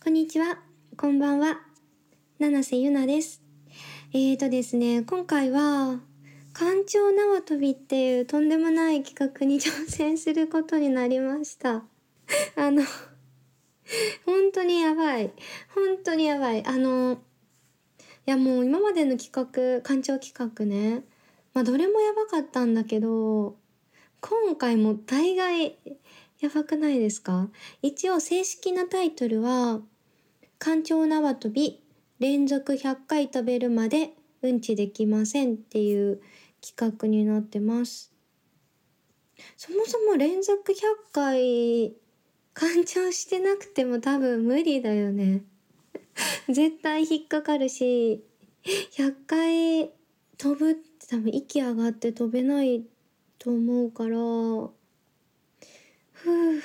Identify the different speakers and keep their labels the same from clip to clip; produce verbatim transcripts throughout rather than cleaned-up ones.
Speaker 1: こんにちは、こんばんは、七瀬ゆなです。えーとですね、今回は干潮縄跳びっていうとんでもない企画に挑戦することになりました。あの、本当にやばい。本当にやばい。あの、いやもう今までの企画、干潮企画ね、まあどれもやばかったんだけど、今回も大概やばくないですか？一応正式なタイトルは、干潮縄跳び連続ひゃっかい飛べるまでうんちできませんっていう企画になってます。そもそも連続ひゃっかい干潮してなくても多分無理だよね。絶対引っかかるし、ひゃっかい飛ぶって多分息上がって飛べないと思うから、ふう。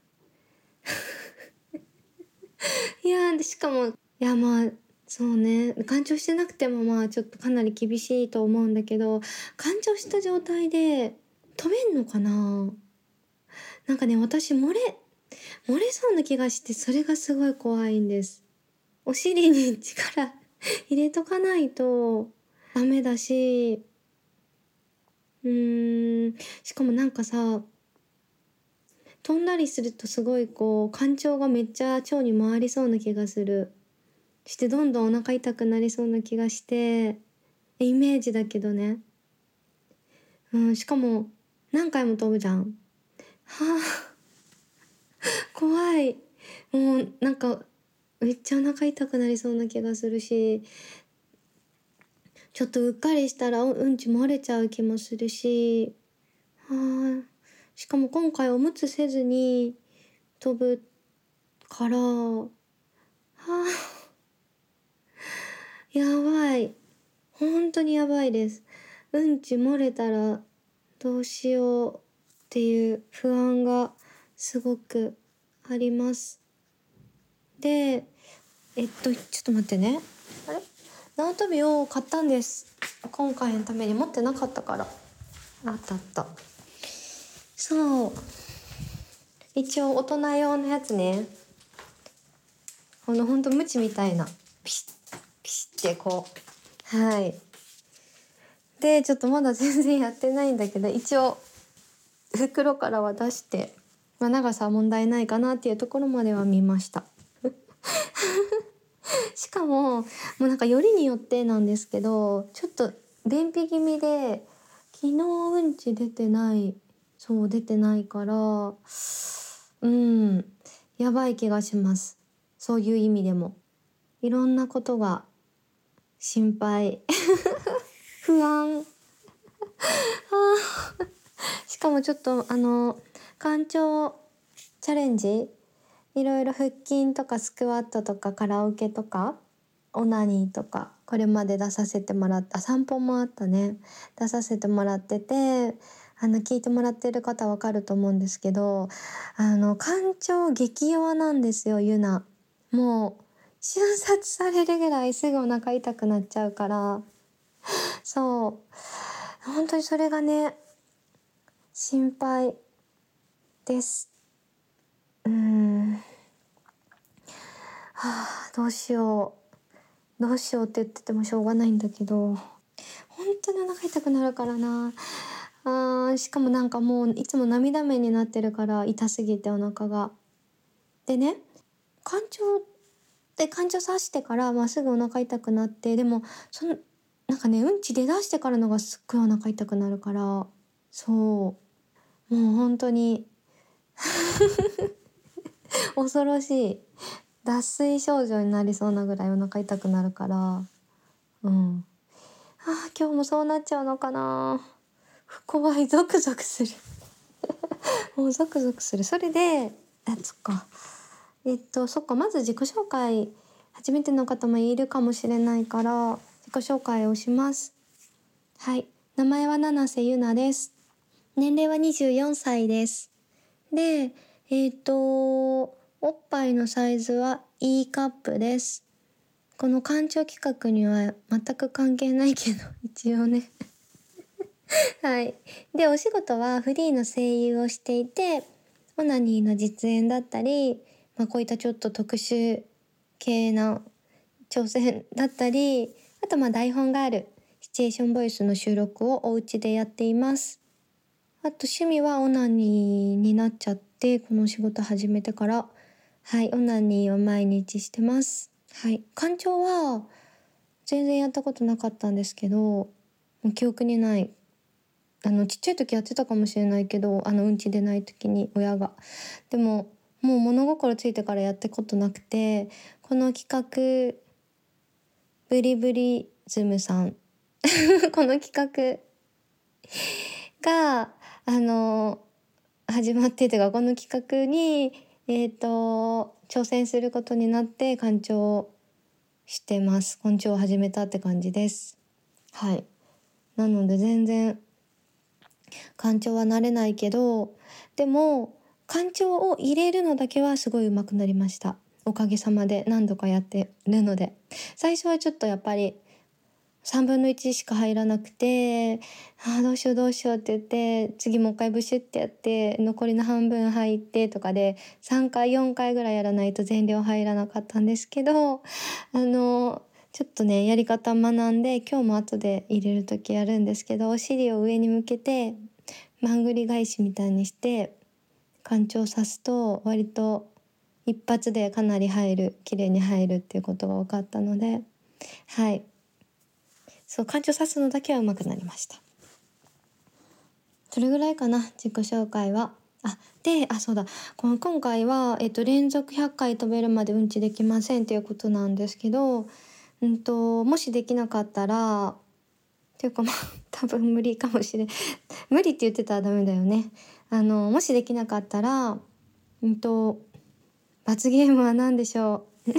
Speaker 1: いやー、しかも、いやまあ、そうね、干潮してなくてもまあちょっとかなり厳しいと思うんだけど、干潮した状態で飛べんのかな。なんかね、私漏れ、漏れそうな気がして、それがすごい怖いんです。お尻に力入れとかないとダメだし、うーん、しかもなんかさ、飛んだりするとすごいこう、干潮がめっちゃ腸に回りそうな気がする。してどんどんお腹痛くなりそうな気がして、イメージだけどね。うん、しかも何回も飛ぶじゃん。はあ、怖い。もうなんかめっちゃお腹痛くなりそうな気がするし、ちょっとうっかりしたらうんち漏れちゃう気もするし、はあ、しかも今回おむつせずに飛ぶから、はあ、やばい。本当にやばいです。うんち漏れたらどうしようっていう不安がすごくあります。で、えっと、ちょっと待ってね。あれ、縄跳びを買ったんです。今回のために持ってなかったから。あったあった。そう。一応大人用のやつね。このほんとムチみたいな。ピシッ、ピシッってこう。はい。で、ちょっとまだ全然やってないんだけど、一応袋からは出して、まあ、長さは問題ないかなっていうところまでは見ました。しかももうなんかよりによってなんですけど、ちょっと便秘気味で昨日うんち出てない、そう出てないから、うんやばい気がします。そういう意味でもいろんなことが心配不安あしかもちょっとあの干潮チャレンジ、いろいろ腹筋とかスクワットとかカラオケとかオナニーとかこれまで出させてもらった、散歩もあったね、出させてもらってて、あの聞いてもらってる方わかると思うんですけど、あの干潮激弱なんですよゆな。もう瞬殺されるぐらいすぐお腹痛くなっちゃうから、そう本当にそれがね心配です。うーん、はあ、どうしようどうしようって言っててもしょうがないんだけど、本当にお腹痛くなるからな。あー、しかもなんかもういつも涙目になってるから、痛すぎてお腹が。でね、干潮で干潮さしてからまあすぐお腹痛くなって、でもそのなんかねうんち出だしてからのがすっごいお腹痛くなるから、そうもう本当に恐ろしい脱水症状になりそうなぐらいお腹痛くなるから、うん、あー今日もそうなっちゃうのかな。怖い、ゾクゾクするもうゾクゾクする。それで、あ、そっか。えっと、そっか、まず自己紹介、初めての方もいるかもしれないから、自己紹介をします。はい。名前は七瀬ゆなです。年齢はにじゅうよんさいです。で、えっと、おっぱいのサイズは E カップです。この干潮企画には全く関係ないけど、一応ね。はい。で、お仕事はフリーの声優をしていて、オナニーの実演だったり、まあ、こういったちょっと特殊系な挑戦だったり、あとまあ台本があるシチュエーションボイスの収録をお家でやっています。あと趣味はオナニーになっちゃって、この仕事始めてから、はい、オナニーを毎日してます。はい、干潮は全然やったことなかったんですけど、もう記憶にない。あのちっちゃい時やってたかもしれないけど、あのうんち出ない時に親が。でももう物心ついてからやったことなくて、この企画ブリブリズムさんこの企画があの始まってというか、この企画にえっ、と挑戦することになって干潮してます。干潮を始めたって感じです。はい。なので全然干潮は慣れないけど、でも干潮を入れるのだけはすごい上手くなりました。おかげさまで何度かやってるので。最初はちょっとやっぱりさんぶんのいちしか入らなくて、あーどうしようどうしようって言って、次もう一回ブシュってやって残りの半分入ってとかでさんかいよんかいぐらいやらないと全量入らなかったんですけど、あのちょっとねやり方学んで、今日も後で入れる時やるんですけど、お尻を上に向けてまんぐり返しみたいにして干潮さすと、割と一発でかなり入る、綺麗に入るっていうことが分かったので、はい、そう干潮さすのだけは上手くなりました。それぐらいかな、自己紹介は。あであそうだ、この今回は、えっと、連続ひゃっかい飛べるまでうんちできませんっていうことなんですけど、うんともしできなかったらっていうかまあ多分無理かもしれん無理って言ってたらダメだよね。あのもしできなかったら、うんと罰ゲームは何でしょう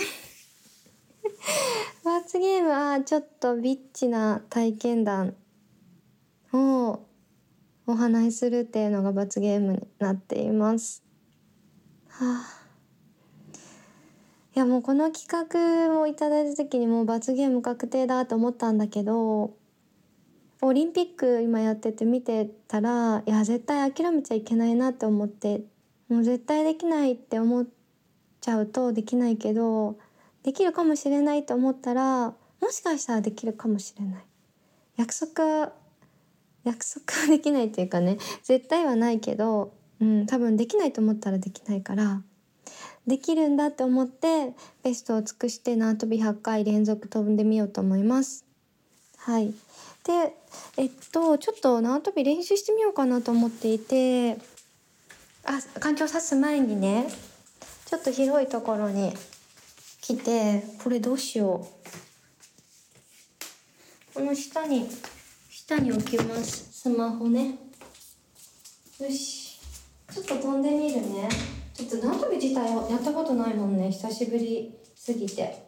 Speaker 1: 罰ゲームはちょっとビッチな体験談をお話しするっていうのが罰ゲームになっています。はあ、いやもうこの企画をいただいた時にもう罰ゲーム確定だと思ったんだけど、オリンピック今やってて見てたら、いや絶対諦めちゃいけないなって思って、もう絶対できないって思っちゃうとできないけど、できるかもしれないと思ったらもしかしたらできるかもしれない。約束約束はできないっていうかね、絶対はないけど、うん、多分できないと思ったらできないから、できるんだって思ってベストを尽くして縄跳びひゃっかい連続飛んでみようと思います。はい。でえっとちょっと縄跳び練習してみようかなと思っていて、あ干潮さす前にね、ちょっと広いところに来て、これどうしよう、この下に下に置きます、スマホね。よし、ちょっと飛んでみるね。ちょっと縄跳び自体やったことないもんね、久しぶりすぎて。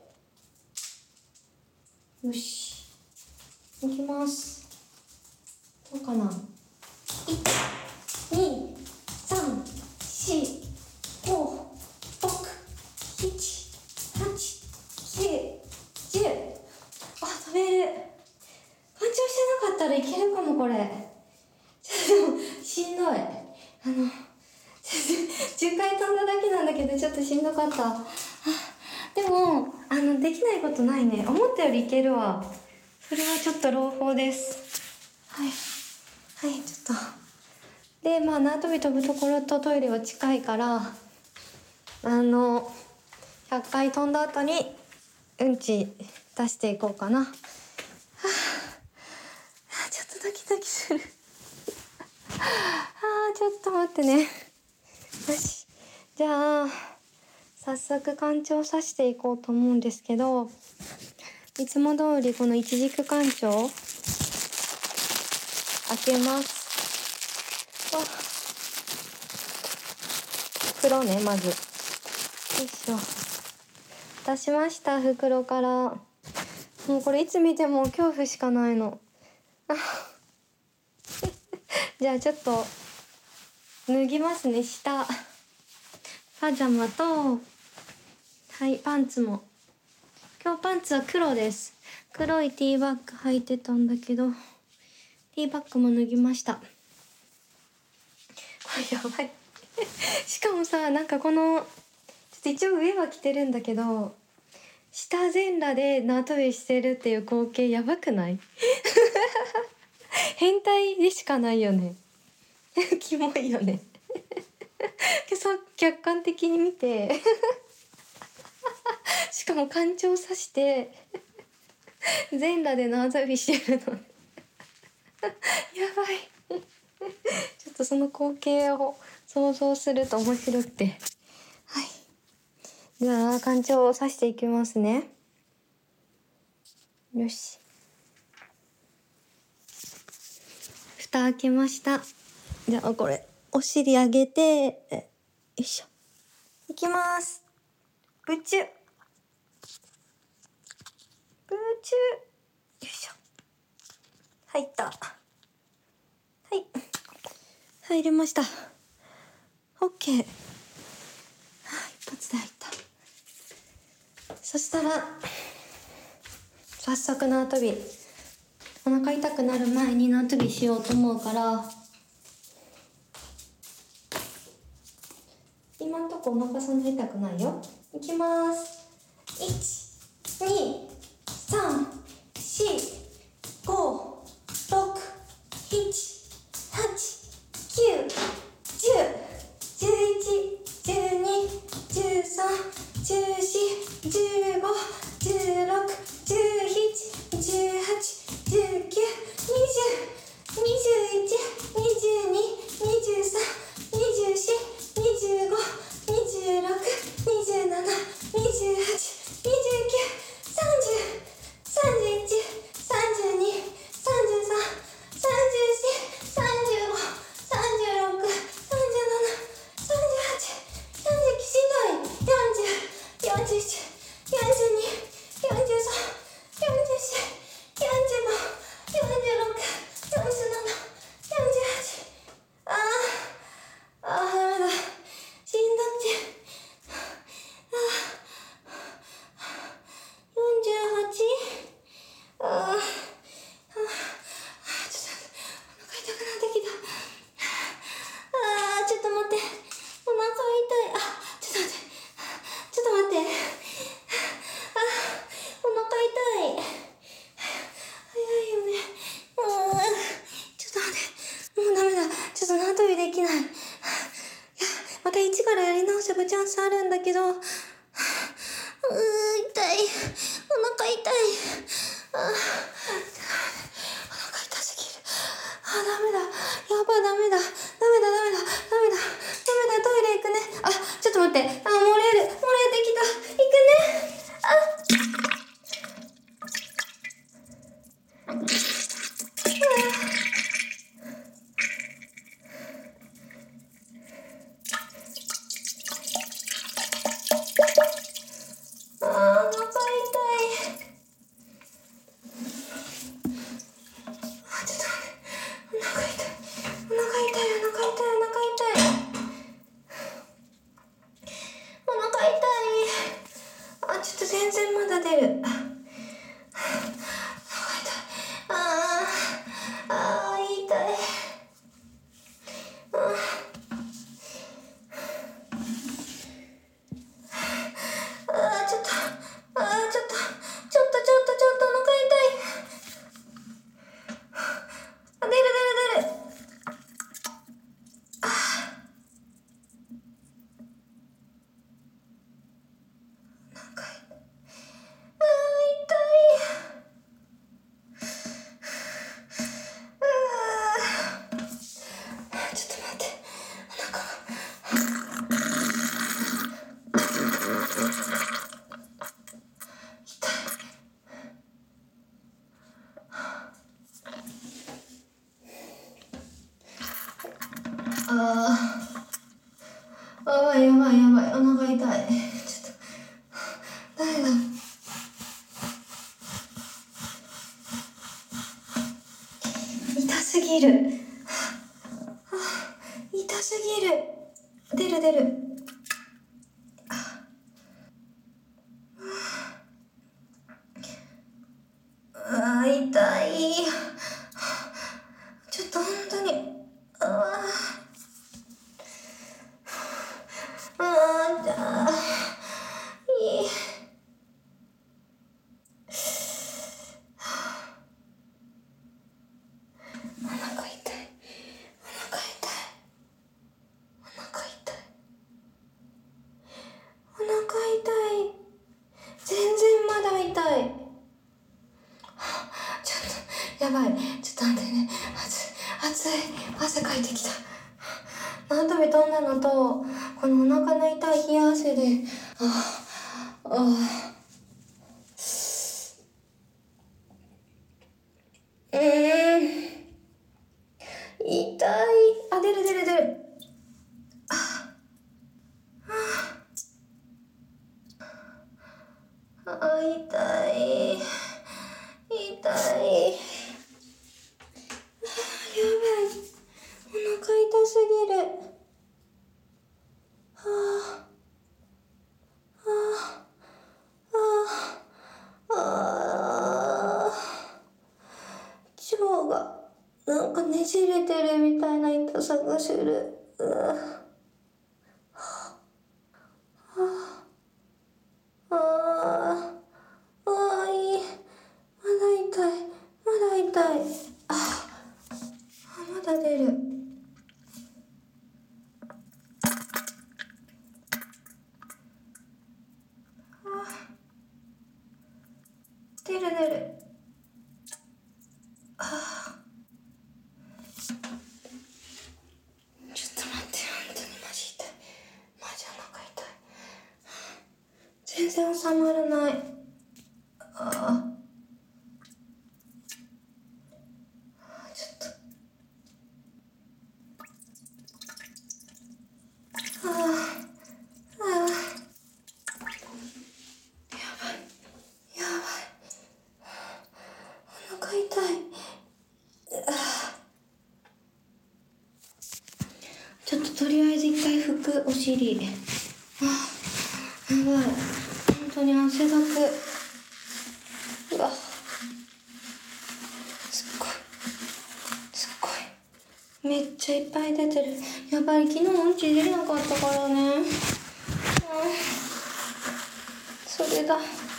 Speaker 1: よし、いきます。どうかな。いち、に、さん、し、ご、ろく、なな、はち、きゅう、じゅう。あ、飛べる。干潮してなかったらいけるかもこれ。ちょっとしんどい。あのじゅっかい飛んだだけなんだけどちょっとしんどかった。あでもあのできないことないね。思ったよりいけるわ。それはちょっと朗報です。はいはい、ちょっとでまあ縄跳び飛ぶところとトイレは近いから、あのひゃっかい飛んだ後にうんち出していこうかな。はあ、ちょっとドキドキするあーちょっと待ってね。よし、じゃあ早速干潮さしていこうと思うんですけど、いつも通りこの一軸干潮開けます。わ袋ね、まずよいしょ、出しました、袋から。もうこれいつ見ても恐怖しかないのじゃあちょっと脱ぎますね、下パジャマと、はいパンツも。今日パンツは黒です。黒いティーバッグ履いてたんだけど、ティーバッグも脱ぎました。これやばいしかもさ、なんかこのちょっと一応上は着てるんだけど、 下全裸で縄跳びしてるっていう光景やばくない変態でしかないよねキモいよねそう客観的に見てしかも干潮さして全裸で縄跳びしてるのやばいちょっとその光景を想像すると面白くて、はい、じゃあ干潮をさしていきますね。よし、蓋開けました。じゃあこれお尻上げて、よいしょ、いきます。ブチュブチュ、よいしょ、入った、はい、入りました。オッケー、はあ、一発で入った。そしたら早速縄跳び、お腹痛くなる前に縄跳びしようと思うから、今んとこお腹そんな痛くないよ。いきます。いち、に、さん、よん、ご、ろく、なな、はち、きゅう、じゅう、じゅういち、じゅうに、じゅうさん、じゅうよん、じゅうご、じゅうろく、じゅうなな、じゅうはち、じゅうきゅう、にじゅう、にじゅういち、にじゅうに、にじゅうさん、にじゅうよん、にじゅうご、にじゅうろく、にじゅうなな、にじゅうはち、にじゅうきゅう、さんじゅう、さんじゅういち、さんじゅうに、さんじゅうさん、さんじゅうよん、さんじゅうご、さんじゅうろく、さんじゅうなな、さんじゅうはち、さんじゅうきゅう、しんどい。よんじゅう、よんじゅういち、よんじゅうに、よんじゅうさん、よんじゅうよん、よんじゅうご、よんじゅうろく、よんじゅうなな、よんじゅうはち、あーあー、ダメだ、しんどくて、あー、よんじゅうはち、あーあー、ちょっとお腹痛くなってきた。あー、ちょっと待って、お腹痛い。あ、ちょっと待って、ちょっと待って、あ、お腹痛い。早いよね。うーん、ちょっと待って、もうダメだ、ちょっと縄跳びできない。いや、また一からやり直せばチャンスあるんだけど、うーん、痛い、お腹痛い。あー、お腹痛すぎる。あ、ダメだ、やばい、ダメだ、ダメだ、ダメだ、ダメだ、ダメだ、トイレ行くね。あ、ちょっと待って、あ、漏れる、漏れてきた、行くね。あ、あー、お腹痛い。あ、ちょっと待って、お腹痛い、お腹痛い、お腹痛い、お腹痛い、お腹痛い。あ、ちょっと全然まだ出る。あ、あーあー、痛い。ああー、ちょっと、あー、ちょっと、ちょっと、ちょっと、ちょっと、お腹痛い。あ、出る出る出る。あー、なんか、あー、痛い。あー、ちょっと待って、お腹が。あー、あー、やばいやばい、お腹痛い。ちょっと、誰だ。痛すぎる。あ、痛すぎる。出る出る。あー、痛い。ちょっと本当に。あー、あー、じゃあ、いい。 やばい、ちょっと待ってね。暑い暑い、汗かいてきた。縄跳び飛んだのと、このお腹の痛い冷や汗で、ああ、ああ、うーん、痛い。あ、出る出る出る。ああ、痛い。痛い。やばい。お腹痛すぎる。はあ、はあ、はあ、ああ。腸がなんかねじれてるみたいな痛さがする。うわ。ああ、ああ、いい。まだ痛い。まだ痛い。ああ、まだ出る。出る出る。ちょっと待って、本当にマジ痛い。マジお腹痛い。全然収まらない。ああ、ちょっと。ああ、ああ、やばい。お腹痛い。ちょっととりあえず一回拭く、お尻。ああ、やばい。本当に汗だく。うわ、すっごい。すっごい。めっちゃいっぱい出てる。やばい、昨日うんち出れなかったからね。うん、それだ。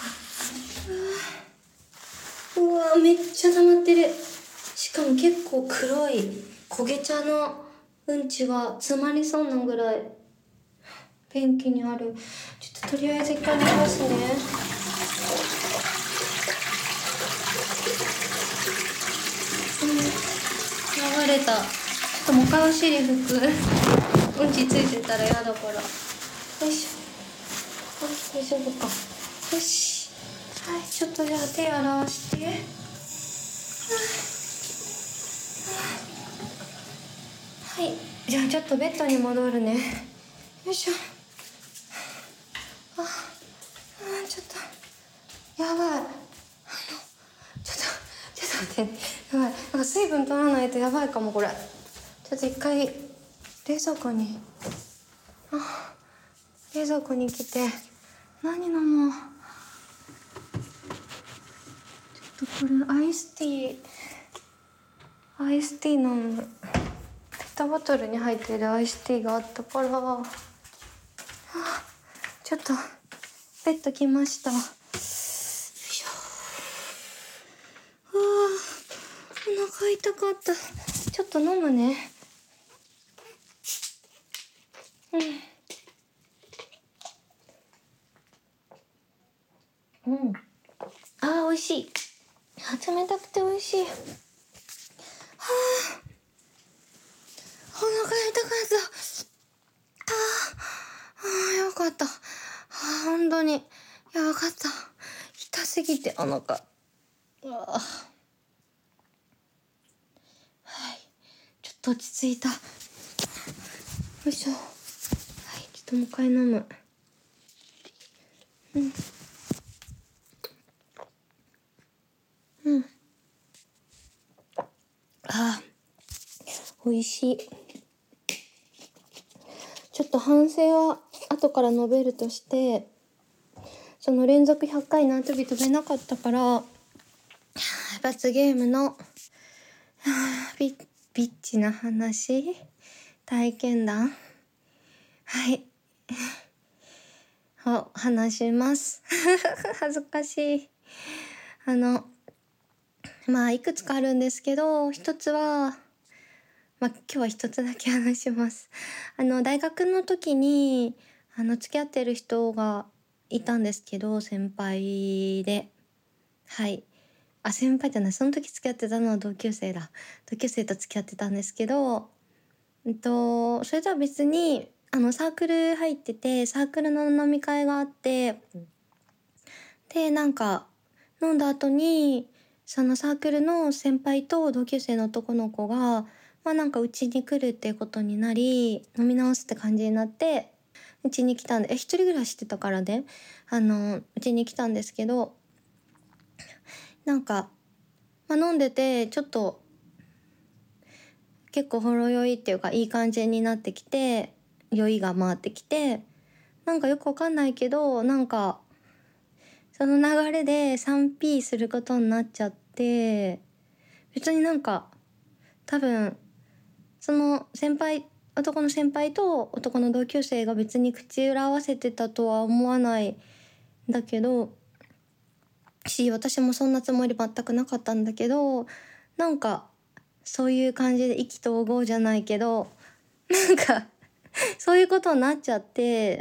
Speaker 1: うわ、めっちゃ溜まってる。しかも結構黒い焦げ茶のうんちが詰まりそうなぐらい便器にある。ちょっととりあえず一回寝ますね。うん、流れた。ちょっともう一回お尻拭く。うんちついてたら嫌だから。よいしょ。あ、大丈夫か。よし。はい、ちょっとじゃあ手洗わして。はい、じゃあちょっとベッドに戻るね。よいしょ。あ、あ、ちょっとやばい。あのちょっとちょっと待って、やばい。なんか水分取らないとやばいかもこれ。ちょっと一回冷蔵庫に、あ、冷蔵庫に来て何飲もう。ちょっとこれアイスティーアイスティー飲む。ペットボトルに入ってるアイスティーがあったから、あ、ちょっとベッド来ました。よいしょ。あー、お腹痛かった。ちょっと飲むね。うん。うん。あー、美味しい。あ、冷たくて美味しい。はあ、お腹痛かった。あー、あー、よかった。あー、本当にやばかった。痛すぎてお腹。うわ、はい。ちょっと落ち着いた。よいしょ。はい、ちょっともう一回飲む。うん。うん。あー、美味しい。ちょっと反省は後から述べるとして、その連続ひゃっかい縄跳び飛べなかったから、罰ゲームのビッ、ビッチな話、体験談、はい、を話します。恥ずかしい。あの、まあいくつかあるんですけど、一つは、まあ今日は一つだけ話します。あの、大学の時に、あの、付き合ってる人がいたんですけど、先輩で。はい。 あ、先輩じゃない、その時付き合ってたのは同級生だ。同級生と付き合ってたんですけど、うんと、それとは別に、あの、サークル入ってて、サークルの飲み会があって、で、なんか、飲んだ後に、そのサークルの先輩と同級生の男の子が、まあなんかうちに来るっていうことになり、飲み直すって感じになって、うちに来たんで、え、一人暮らししてたからね、あの、うちに来たんですけど、なんか、まあ飲んでて、ちょっと、結構ほろ酔いっていうかいい感じになってきて、酔いが回ってきて、なんかよくわかんないけど、なんか、その流れで スリーピー することになっちゃって、別になんか、多分、その先輩、男の先輩と男の同級生が別に口裏合わせてたとは思わないんだけど、し、私もそんなつもり全くなかったんだけど、なんか、そういう感じで意気投合じゃないけど、なんか、そういうことになっちゃって、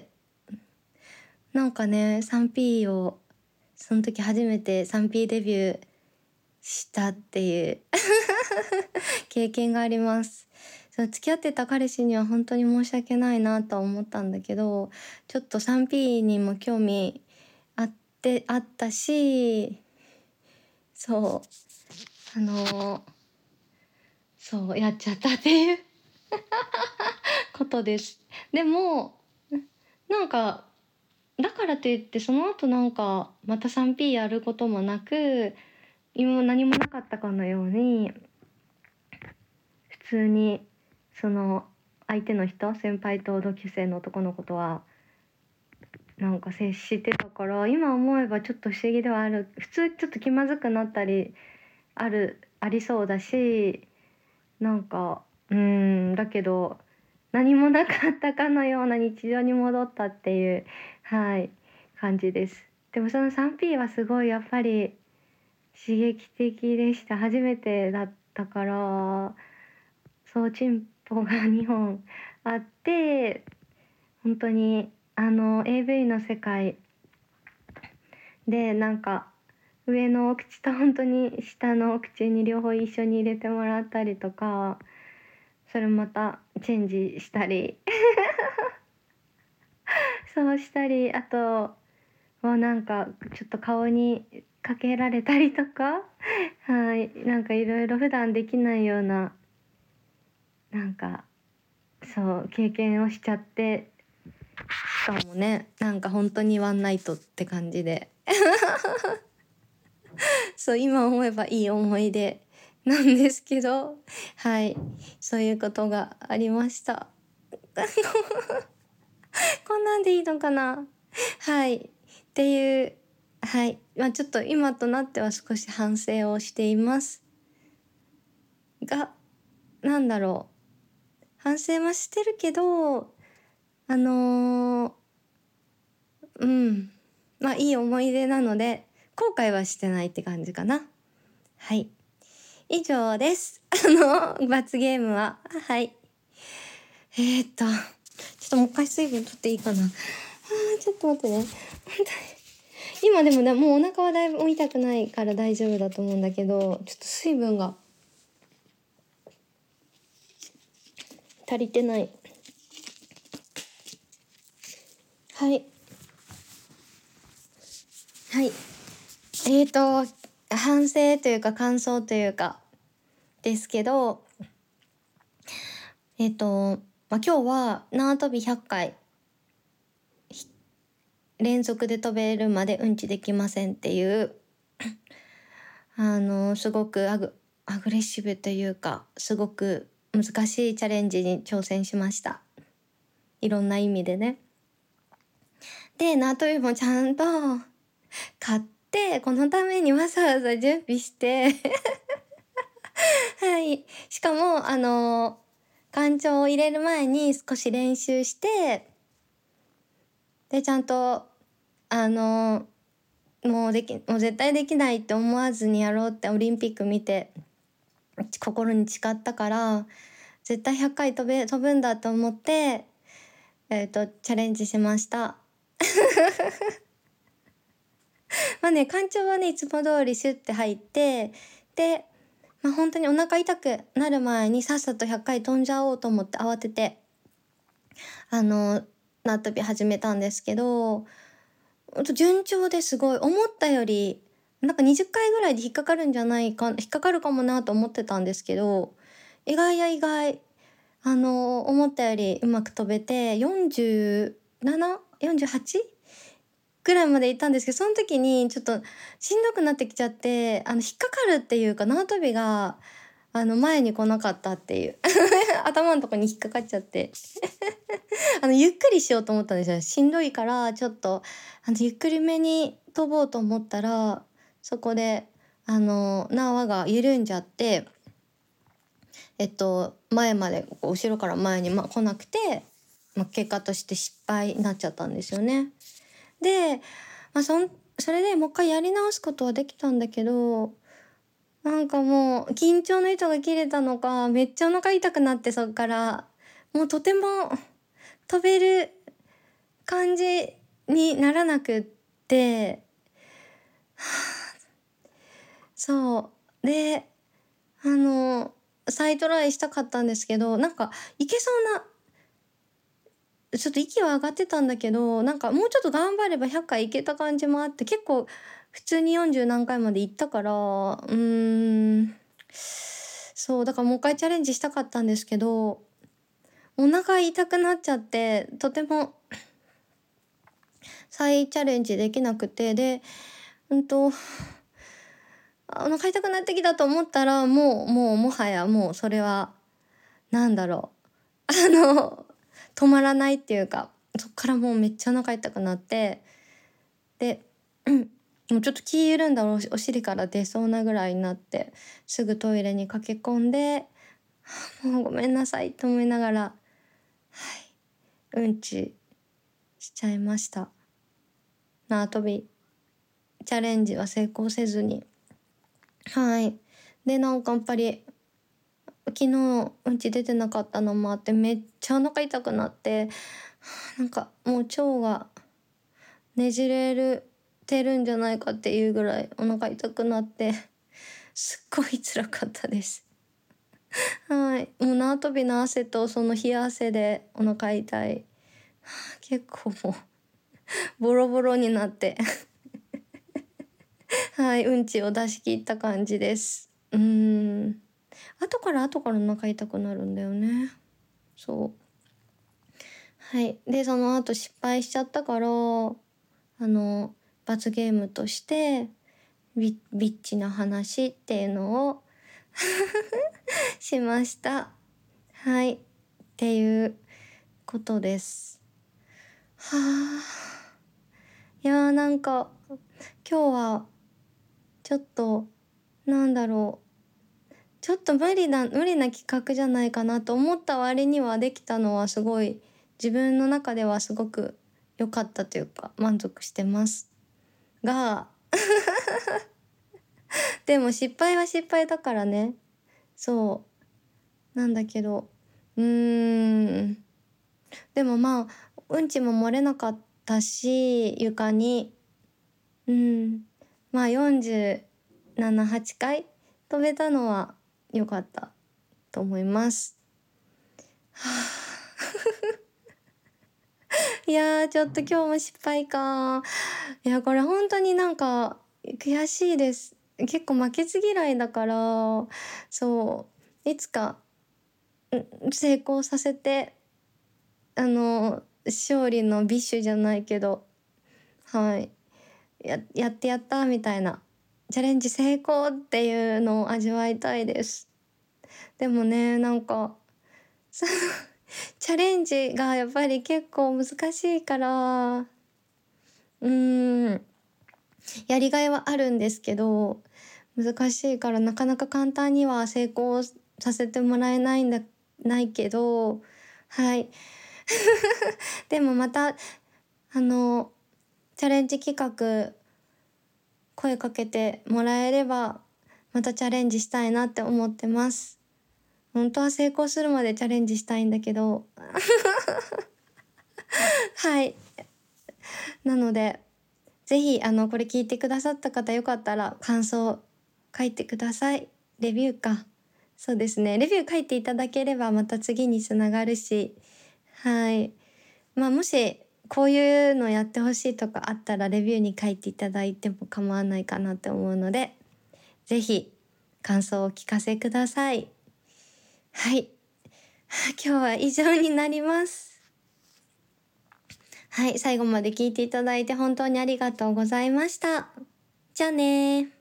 Speaker 1: なんかね、スリーピー を、その時初めて スリーピー デビューしたっていう経験があります。その付き合ってた彼氏には本当に申し訳ないなとは思ったんだけど、ちょっと スリーピー にも興味あって、あったし、そう、あのーそう、やっちゃったっていうことです。でも、なんか、だからといってその後なんかまた スリーピー やることもなく、今何もなかったかのように普通にその相手の人、先輩と同級生の男の子とはなんか接してたから、今思えばちょっと不思議ではある。普通ちょっと気まずくなったりあるありそうだし、なんかうーんだけど何もなかったかのような日常に戻ったっていう、はい感じです。でもその スリーピー はすごいやっぱり刺激的でした。初めてだったから、そうチンポがにほんあって、本当にあの エーブイ の世界でなんか上のお口と本当に下のお口に両方一緒に入れてもらったりとか、それまたチェンジしたりそうしたり、あとはなんかちょっと顔にかけられたりとかはいなんかいろいろ普段できないようななんかそう経験をしちゃって、しかもねなんか本当にワンナイトって感じでそう今思えばいい思い出なんですけど、はいそういうことがありましたこんなんでいいのかな、はいっていう、はいまあちょっと今となっては少し反省をしていますが、なんだろう、反省はしてるけど、あのー、うんまあいい思い出なので後悔はしてないって感じかな。はい以上です。あの罰ゲームははいえー、っとちょっともう一回水分取っていいかな。あーちょっと待ってね本当に今でもねもうお腹はだいぶ痛くないから大丈夫だと思うんだけど、ちょっと水分が足りてない。はいはいえーと反省というか感想というかですけど、えーと、まあ、今日は縄跳びひゃっかい連続で飛べるまでうんちできませんっていうあのすごくアグ、アグレッシブというかすごく難しいチャレンジに挑戦しました。いろんな意味でね。で縄跳びもちゃんと買ってこのためにわざわざ準備してはいしかもあの感情を入れる前に少し練習して、でちゃんとあのもうできもう絶対できないって思わずにやろうってオリンピック見て心に誓ったから、絶対ひゃっかい飛べ飛ぶんだと思って、えーとチャレンジしましたまあね、干潮はね、いつも通りシュッて入って、で、まあ本当にお腹痛くなる前にさっさとひゃっかい飛んじゃおうと思って慌てて、あの、縄跳び始めたんですけど、ほんと順調ですごい、思ったより、なんかにじゅっかいぐらいで引っかかるんじゃないか、引っかかるかもなと思ってたんですけど、意外や意外、あの、思ったよりうまく飛べて、よんじゅうなな、よんじゅうはちぐらいまで行ったんですけど、その時にちょっとしんどくなってきちゃって、あの、引っかかるっていうか、縄跳びが、あの、前に来なかったっていう。頭のとこに引っかかっちゃって。あの、ゆっくりしようと思ったんですよ。しんどいから、ちょっと、あの、ゆっくりめに飛ぼうと思ったら、そこで、あの、縄が緩んじゃって、えっと、前まで、こう後ろから前に、ま、来なくて、ま、結果として失敗になっちゃったんですよね。で、まあ、そんそれでもう一回やり直すことはできたんだけど、なんかもう緊張の糸が切れたのか、めっちゃお腹痛くなって、そっから。もうとても飛べる感じにならなくって、そう。で、あの、再トライしたかったんですけど、なんかいけそうな、ちょっと息は上がってたんだけど、なんかもうちょっと頑張ればひゃっかい行けた感じもあって、結構普通によんじゅう何回まで行ったから、うーん、そう、だからもう一回チャレンジしたかったんですけど、お腹痛くなっちゃって、とても再チャレンジできなくて、で、うんと、あお腹痛くなってきたと思ったら、もう、もうもはやもうそれは、なんだろう。あの、止まらないっていうか、そっからもうめっちゃお腹痛くなって、で、うん、もうちょっと気緩んだおお尻から出そうなぐらいになって、すぐトイレに駆け込んで、もうごめんなさいと思いながら、はい、うんちしちゃいました。縄跳びチャレンジは成功せずに。はい。で、なんかやっぱり、昨日うんち出てなかったのもあって、めっちゃお腹痛くなって、なんかもう腸がねじれるてるんじゃないかっていうぐらいお腹痛くなって、すっごい辛かったです。はい。もう縄跳びの汗とその冷や汗でお腹痛い。結構もうボロボロになってはい、うんちを出し切った感じです。うーん。後から後からお腹痛くなるんだよね。そう。はい。で、その後失敗しちゃったから、あの、罰ゲームとして、ビビッチな話っていうのをしました。はい。っていうことです。はあ。いやーなんか、今日は、ちょっと、なんだろう。ちょっと無理な、無理な企画じゃないかなと思った割にはできたのはすごい、自分の中ではすごく良かったというか、満足してます。が、でも失敗は失敗だからね。そう。なんだけど、うーん。でもまあ、うんちも漏れなかったし、床に。うん。まあよんじゅうなな、はちかい飛べたのは良かったと思います。はあ、いやー、ちょっと今日も失敗か。いや、これ本当になんか悔しいです。結構負けず嫌いだから、そう、いつか、うん、成功させて、あの、勝利のビッシュじゃないけど、はい、ややってやったみたいな、チャレンジ成功っていうのを味わいたいです。でもね、なんか、そのチャレンジがやっぱり結構難しいから、うーん、やりがいはあるんですけど、難しいからなかなか簡単には成功させてもらえないんだないけど、はい。でもまた、あの、チャレンジ企画、声かけてもらえれば、またチャレンジしたいなって思ってます。本当は成功するまでチャレンジしたいんだけど、はい。なので、 ぜひあのこれ聞いてくださった方よかったら感想書いてください。レビューか。そうですね。レビュー書いていただければまた次につながるし、はい。まあもしこういうのやってほしいとかあったらレビューに書いていただいても構わないかなって思うので、ぜひ感想をお聞かせください。はい。今日は以上になります。はい。最後まで聞いていただいて本当にありがとうございました。じゃあねー。